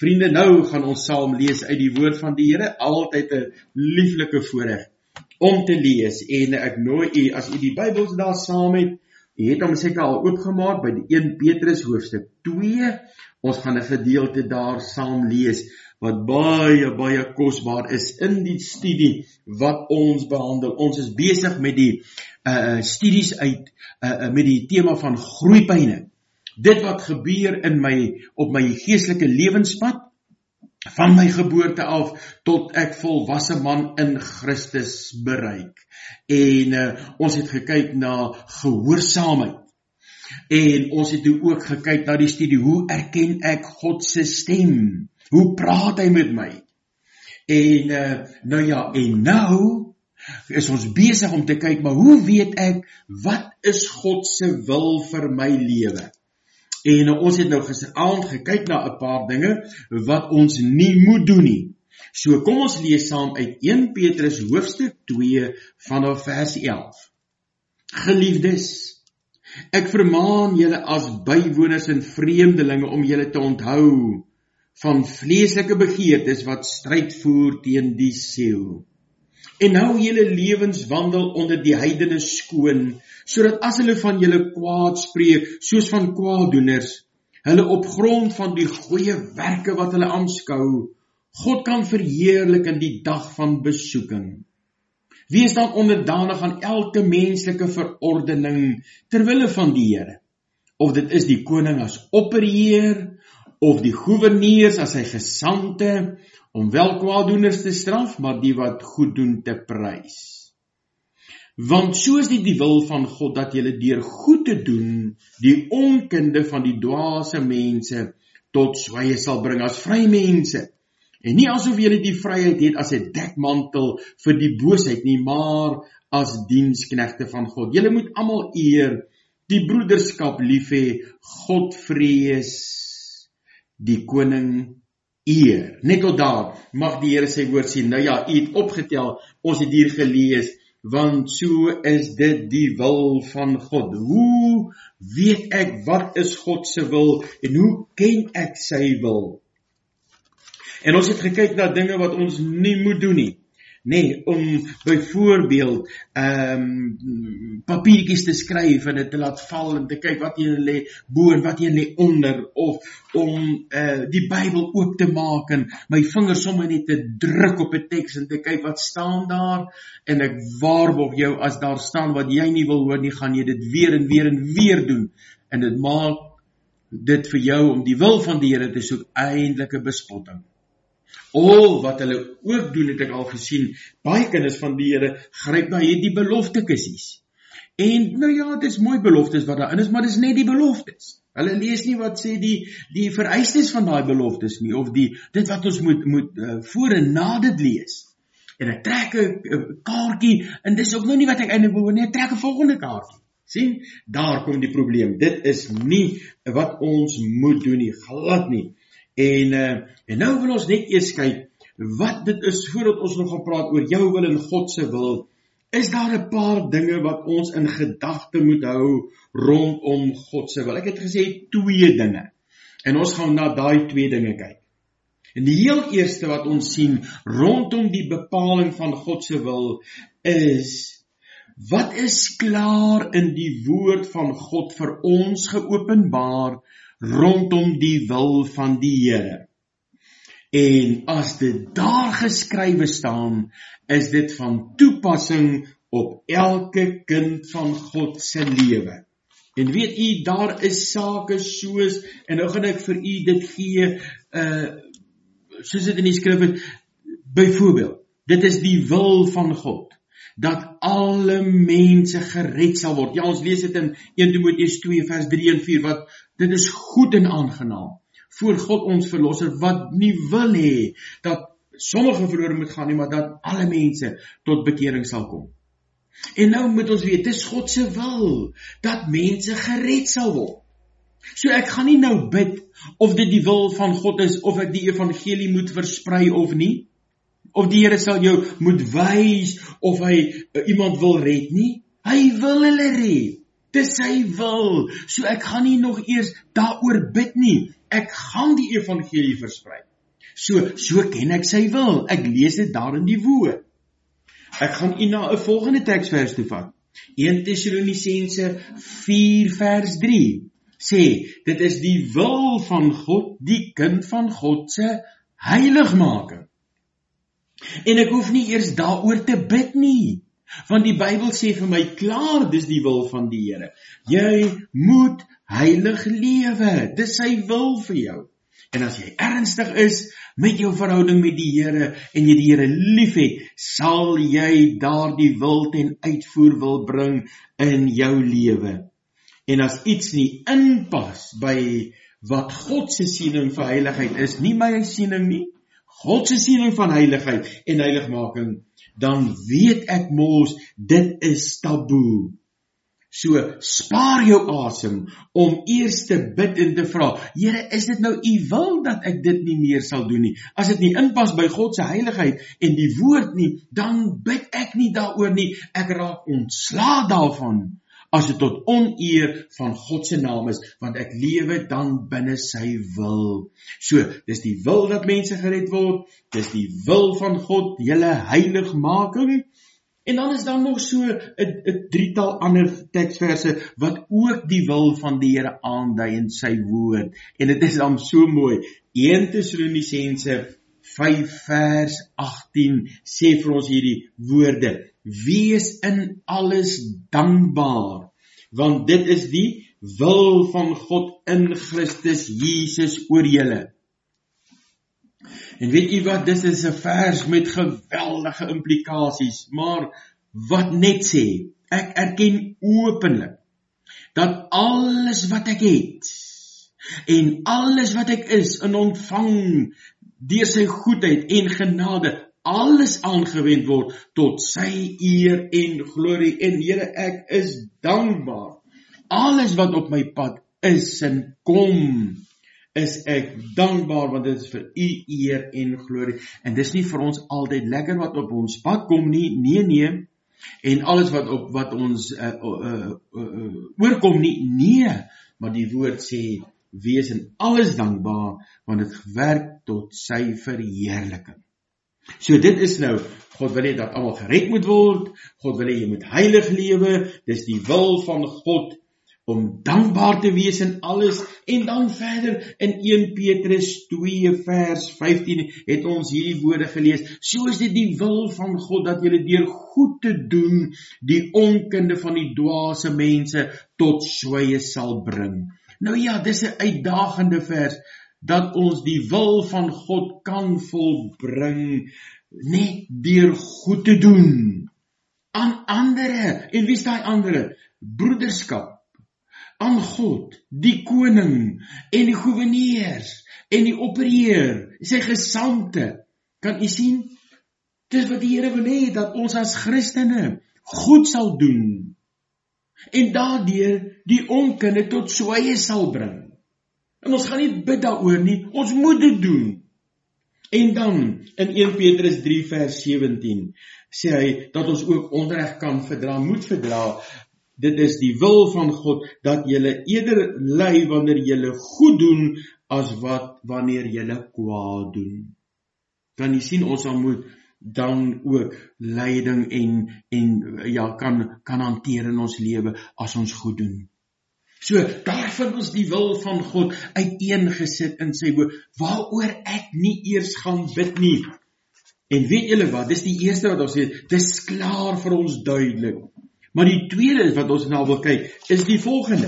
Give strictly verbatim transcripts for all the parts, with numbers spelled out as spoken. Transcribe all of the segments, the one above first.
Vriende, nou gaan ons saam lees uit die woord van die Here, altyd 'n lieflike voorreg om te lees, en ek nooi u, as u die Bybels daar saam het, u het hom seker al oopgemaak by die Eerste Petrus hoofstuk twee, ons gaan 'n gedeelte daar saam lees, wat baie, baie kosbaar is in die studie wat ons behandel. Ons is besig met die uh, studies uit, uh, met die tema van groeipyne. Dit wat gebeur in my, op my geestelike lewenspad, van my geboorte af, tot ek volwasse man in Christus bereik. En uh, ons het gekyk na gehoorsaamheid. En ons het ook gekyk na die studie, hoe erken ek God se stem? Hoe praat hy met my? En uh, nou ja, en nou is ons besig om te kyk, maar hoe weet ek, wat is God se wil vir my lewe? En uh, ons het nou gisteraand gekyk na 'n paar dinge, wat ons nie moet doen nie. So kom ons lees saam uit Eerste Petrus hoofstuk twee vanaf vers elf. Geliefdes, ek vermaan julle as bywoners en vreemdelinge om julle te onthou van vleeslike begeertes wat stryd voer teen die siel. En hou julle lewenswandel onder die heidene skoon, sodat as hulle van julle kwaad spreek, soos van kwaaddoeners, hulle op grond van die goeie werke wat hulle aanskou, God kan verheerlik in die dag van besoeking. Wees dan onderdanig aan elke menslike verordening terwille van die Here, of dit is die koning as opperheer, of die goewerneurs as sy gesandte, om wel kwaaddoeners te straf, maar die wat goed doen te prys. Want so is dit die wil van God, dat julle deur goed te doen, die onkunde van die dwaase mense tot swye sal bring as vrye mense, en nie asof julle die vryheid het as 'n dekmantel vir die boosheid nie, maar as diensknegte van God. Julle moet almal eer, die broederskap lief hê, God vrees, die koning eer. Net tot daar, mag die Here sy woord sien. Nou ja, u het opgetel, ons het hier gelees, want so is dit die wil van God. Hoe weet ek wat is God se wil, en hoe ken ek sy wil? En ons het gekyk na dinge wat ons nie moet doen nie. Nee, om byvoorbeeld um, papiertjies te skryf en dit te laat val en te kyk wat hier lê bo en wat hier lê onder, of om uh, die Bybel oop te maak en my vingers sommer net te druk op 'n teks en te kyk wat staan daar, en ek waarborg jou, as daar staan wat jy nie wil hoor nie, gaan jy dit weer en weer en weer doen, en dit maak dit vir jou om die wil van die Here te soek eintlik 'n bespotting. Al wat hulle ook doen, het ek al gesien, baie kinders van die Here gryp na hierdie beloftekissies. En nou ja, dit is mooi beloftes wat daarin is, maar dit is net die beloftes. Hulle lees nie wat sê die, die vereistes van daai beloftes nie, of die, dit wat ons moet, moet uh, voor en na dit lees. En ek trek 'n kaartjie, en dis ook nou nie wat ek eintlik wil hoor nie, ek trek 'n volgende kaartjie. Sien, daar kom die probleem. Dit is nie wat ons moet doen nie, glad nie. En, uh, en nou wil ons net eers kyk, wat dit is, voordat ons nog gaan praat oor jou wil en God se wil, is daar 'n paar dinge wat ons in gedagte moet hou rondom God se wil. Ek het gesê twee dinge, en ons gaan na daai twee dinge kyk. En die heel eerste wat ons sien rondom die bepaling van God se wil, is, wat is klaar in die woord van God vir ons geopenbaar, rondom die wil van die Here. En as dit daar geskrywe staan, is dit van toepassing op elke kind van God se lewe. En weet u, daar is sake soos, en nou gaan ek vir u dit gee, uh, soos dit in die skrif is, byvoorbeeld, dit is die wil van God, dat alle mense gered sal word. Ja, ons lees dit in Eerste Timoteus twee vers drie en vier, wat dit is goed en aangenaam voor God ons verlosser, wat nie wil hê dat sommige verlore moet gaan nie, maar dat alle mense tot bekering sal kom. En nou moet ons weet, dit is God se wil, dat mense gered sal word. So ek gaan nie nou bid, of dit die wil van God is, of ek die evangelie moet versprei of nie, of die Here sal jou moet wys, of hy uh, iemand wil red nie, hy wil hulle red, dis sy wil, so ek gaan nie nog eers daaroor bid nie, ek gaan die evangelie versprei. So, so ken ek sy wil. Ek lees dit daar in die woord. Ek gaan u na 'n volgende teksvers toe vat. Eerste Tessalonisense vier vers drie sê, dit is die wil van God, die kind van God se heiligmaking. En ek hoef nie eers daaroor te bid nie, want die Bybel sê vir my klaar, dis die wil van die Here. Jy moet heilig lewe, dis sy wil vir jou. En as jy ernstig is met jou verhouding met die Here en jy die Here lief het, sal jy daardie wil ten uitvoer wil bring in jou lewe. En as iets nie inpas by wat God se siening vir heiligheid is, nie my siening nie, God se siening van heiligheid en heiligmaking, dan weet ek mos, dit is taboe. So, spaar jou asem om eers te bid en te vra, Here, is dit nou u wil dat ek dit nie meer sal doen nie? As dit nie inpas by God se heiligheid en die woord nie, dan bid ek nie daaroor nie. Ek raak ontslae daarvan, as dit tot oneer van God se naam is, want ek lewe dan binne sy wil. So, dis die wil dat mense gered word, dis die wil van God, julle heiligmaking. En dan is daar nog so 'n drietal ander teksverse wat ook die wil van die Here aandui in sy woord. En dit is dan so mooi. Eerste Tessalonisense vyf vers agtien sê vir ons hierdie woorde: Wees in alles dankbaar, want dit is die wil van God in Christus Jesus oor julle. En weet u wat, dit is 'n vers met geweldige implikasies, maar wat net sê, ek erken openlik, dat alles wat ek het, en alles wat ek is, in ontvang, deur sy goedheid en genade, alles aangewend word, tot sy eer en glorie, en Here, ek is dankbaar, alles wat op my pad is en kom, is ek dankbaar, want dit is vir u eer en glorie. En dis nie vir ons altyd lekker wat op ons pad kom nie, nee nee, en alles wat op wat ons uh, uh, uh, uh, oorkom nie, nee, maar die woord sê, wees in alles dankbaar, want dit werk tot sy verheerliking. So dit is nou, God wil hê dat almal gered moet word, God wil hê jy moet heilig lewe, dis die wil van God, om dankbaar te wees in alles, en dan verder in Eerste Petrus twee vers vyftien het ons hierdie woorde gelees, so is dit die wil van God, dat julle deur goed te doen, die onkunde van die dwaase mense tot swye sal bring. Nou ja, dis 'n uitdagende vers, dat ons die wil van God kan volbring, net deur goed te doen, aan andere, en wie is die andere? Broederskap, aan God, die koning, en die gouverneurs, en die opperheer, sy gesandte. Kan u sien? Dis wat die Here wil hê, dat ons as Christene goed sal doen, en daardeur die onkunde tot swye sal bring. En ons gaan nie bid daaroor nie, ons moet dit doen. En dan, in Eerste Petrus drie vers sewentien, sê hy, dat ons ook onreg kan verdra, moet verdra. Dit is die wil van God, dat julle eerder ly wanneer julle goed doen, as wat wanneer julle kwaad doen. Kan jy sien, ons moet dan ook lyding en, en ja, kan, kan hanteer in ons lewe, as ons goed doen. So, daar vind ons die wil van God uiteengesit in sy woord, waaroor ek nie eers gaan bid nie. En weet julle wat, dis die eerste wat ons sê, dis klaar vir ons duidelik. Maar die tweede wat ons nou wil kyk, is die volgende.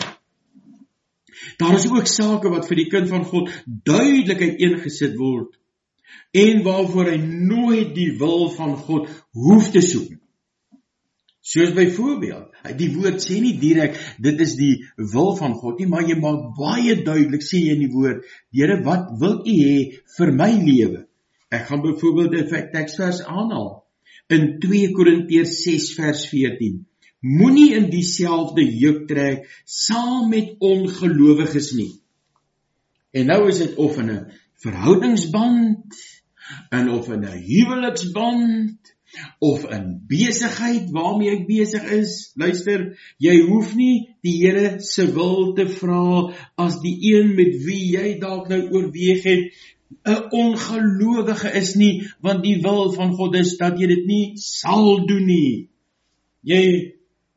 Daar is ook sake wat vir die kind van God duidelik uiteengesit word, en waarvoor hy nooit die wil van God hoef te soek. Soos byvoorbeeld, die woord sê nie direk, dit is die wil van God nie, maar jy maak baie duidelik, sê jy in die woord, Here, wat wil u hê vir my lewe? Ek gaan byvoorbeeld 'n teksvers aanhaal, in twee Korintiërs ses vers veertien. Moenie in dieselfde juk trek, saam met ongelowiges nie. En nou is dit of in 'n verhoudingsband, en of in 'n huweliksband, of in besigheid waarmee ek besig is. Luister, jy hoef nie die Here se wil te vra as die een met wie jy dalk nou oorweeg het, 'n ongelowige is nie, want die wil van God is dat jy dit nie sal doen nie. Jy,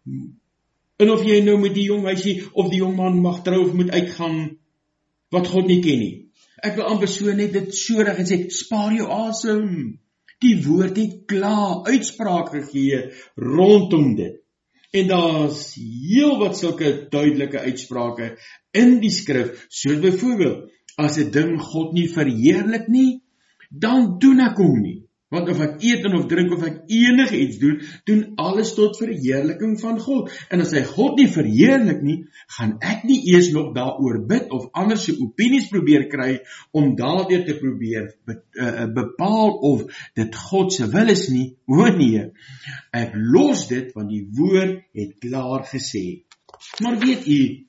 en of jy nou met die jong meisie of die jong man mag trou of moet uitgaan, wat God nie ken nie. Ek wil amper so net dit so reg en sê, spaar jou asem. Die woord het klaar uitspraak gegee rondom dit. En daar's heel wat sulke duidelike uitsprake in die skrif, soos byvoorbeeld, as 'n ding God nie verheerlik nie, dan doen ek hom nie. Want of ek eet en of drink of ek enige iets doen, doen alles tot verheerliking van God. En as hy God nie verheerlik nie, gaan ek nie eers nog daaroor bid of ander se opinies probeer kry om daardeur te probeer be, uh, bepaal of dit God se wil is nie. O nee, ek los dit want die woord het klaar gesê. Maar weet u,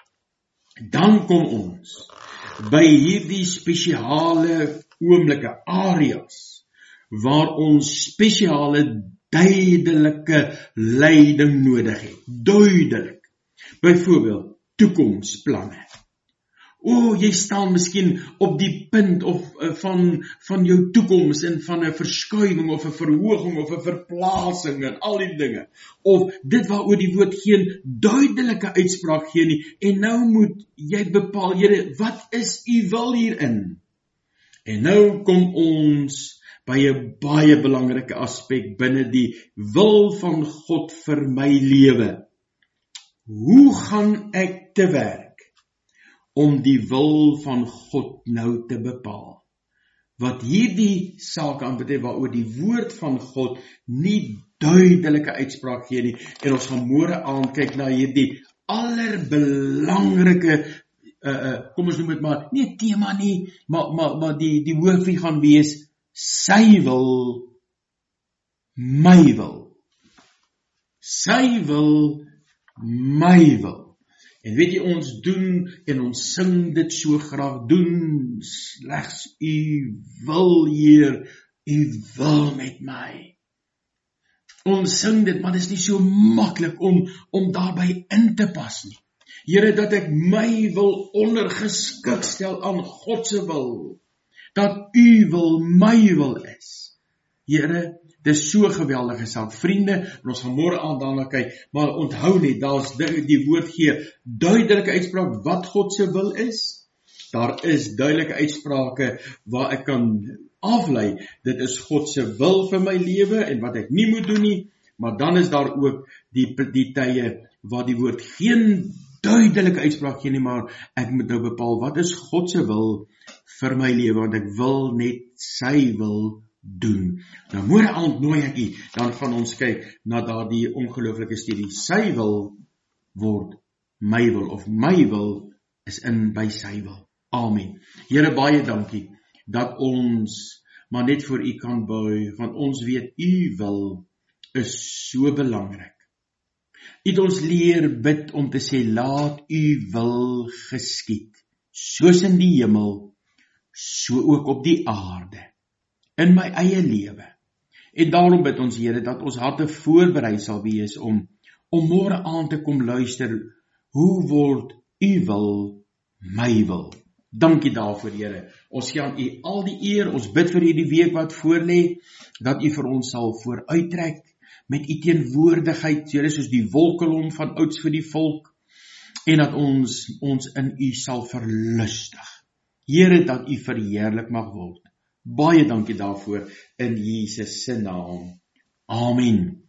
dan kom ons by hierdie spesiale oomblikke, areas, waar ons spesiale duidelike leiding nodig het. Duidelik. Byvoorbeeld, toekomsplanne. O, jy staan miskien op die punt of uh, van, van jou toekoms en van 'n verskuiwing of 'n verhoging of 'n verplasing en al die dinge. Of dit waaroor die woord geen duidelike uitspraak gee nie. En nou moet jy bepaal, Here, wat is u wil hierin? En nou kom ons by 'n baie belangrike aspek binne die wil van God vir my lewe. Hoe gaan ek te werk om die wil van God nou te bepaal? Wat hierdie saak aanbetref waaroor die woord van God nie duidelike uitspraak gee nie. En ons gaan môre aand kyk na hierdie allerbelangrike uh, uh, kom ons noem dit maar, nie tema nie, maar, maar, maar die, die hoofie gaan wees, sy wil, my wil. Sy wil, my wil. En weet jy, ons doen, en ons sing dit so graag, doen slegs u wil, Heer, u wil met my. Ons sing dit, maar dit is nie so maklik om, om daarby in te pas nie. Here, dat ek my wil ondergeskik stel aan God se wil. Dat u wil my wil is. Here, dit is so geweldige saak. Vriende, en ons gaan môre aand daarna kyk, maar onthou net, daar's die, die woord gee duidelike uitspraak wat God se wil is. Daar is duidelike uitsprake waar ek kan aflei, dit is God se wil vir my lewe en wat ek nie moet doen nie, maar dan is daar ook die, die tye waar die woord geen duidelike uitspraak gee nie, maar ek moet nou bepaal, wat is God se wil vir my lewe, want ek wil net sy wil doen. Nou môre aand nooi ek u, dan gaan ons kyk na daardie ongelooflike studie. Sy wil word my wil, of my wil is in by sy wil. Amen. Here, baie dankie, dat ons maar net voor u kan buig, want ons weet, u wil is so belangrik. U het ons leer bid om te sê, laat u wil geskied, soos in die hemel, so ook op die aarde, in my eie lewe. En daarom bid ons, Here, dat ons harte voorberei sal wees om, om môre aand te kom luister, hoe word u wil my wil? Dankie daarvoor, Here. Ons gee aan u al die eer, ons bid vir hierdie week wat voorlê, dat u vir ons sal vooruittrek, met u teenwoordigheid, Here, soos die wolkolom van ouds vir die volk, en dat ons ons in u sal verlustig. Here, dat u verheerlik mag word. Baie dankie daarvoor, in Jesus se naam. Amen.